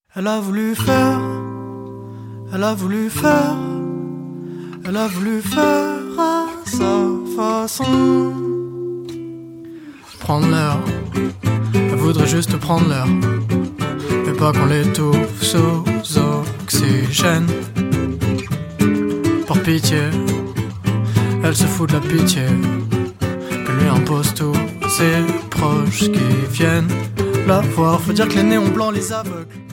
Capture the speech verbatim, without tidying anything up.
Elle a voulu faire, elle a voulu faire, elle a voulu faire à sa façon. Prendre l'heure, elle voudrait juste prendre l'heure, mais pas qu'on l'étouffe sous oxygène. Par pitié, elle se fout de la pitié que lui impose tous ses proches qui viennent la voir. Faut dire que les néons blancs les aveugles.